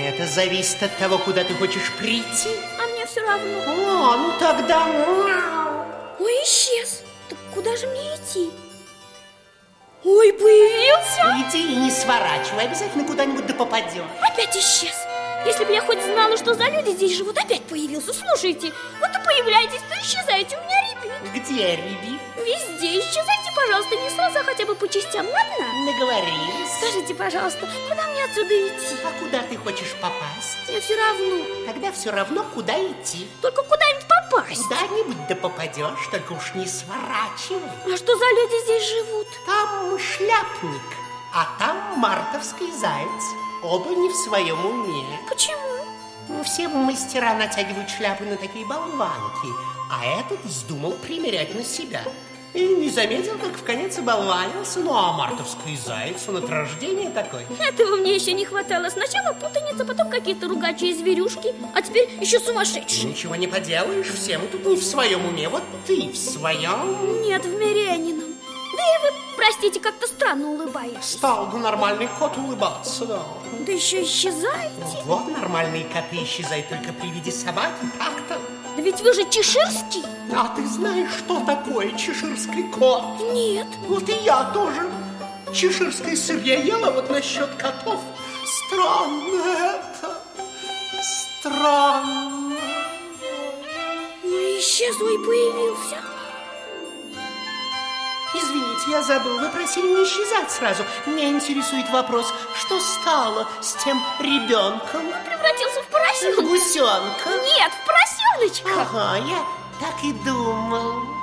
Это зависит от того, куда ты хочешь прийти. А мне все равно. О, ну тогда... Ой, исчез. Так куда же мне идти? Ой, появился. Иди и не сворачивай, обязательно куда-нибудь да попадешь. Опять исчез. Если бы я хоть знала, что за люди здесь живут, опять появился. Слушайте, вот и появляйтесь, то исчезайте, у меня ребит. Где ребит? Везде исчезайте, пожалуйста, не сразу, а хотя бы по частям, ладно? Наговорились. Скажите, пожалуйста, куда мне отсюда идти? А куда ты хочешь попасть? Мне все равно. Тогда все равно, куда идти. Только куда-нибудь попасть. Куда-нибудь да попадешь, только уж не сворачивай. А что за люди здесь живут? Там шляпник, а там мартовский заяц. Оба не в своем уме. Почему? Ну, все мастера натягивают шляпы на такие болванки, а этот вздумал примерять на себя. И не заметил, как вконец оболванился. Ну, а мартовский заяц, он от рождения такой. Этого мне еще не хватало. Сначала путаница, потом какие-то ругачие зверюшки, а теперь еще сумасшедшие. Ничего не поделаешь, все мы тут не в своем уме. Вот ты в своем. Нет, в Мирянином. Да и вы, простите, как-то странно улыбаетесь. Стал бы нормальный кот улыбаться, да. Да еще исчезаете. Вот нормальные коты исчезают только при виде собаки, так-то. Да ведь вы же чеширский. А ты знаешь, что такое чеширский кот? Нет. Вот и я тоже. Чеширское сырье ела, вот насчет котов. Странно это. Странно. Ну, исчез, ой, появился. Извините, я забыл, вы просили не исчезать сразу. Меня интересует вопрос, что стало с тем ребенком? Он превратился в поросенка. Гусенка? Нет, в поросеночка. Ага, я так и думал.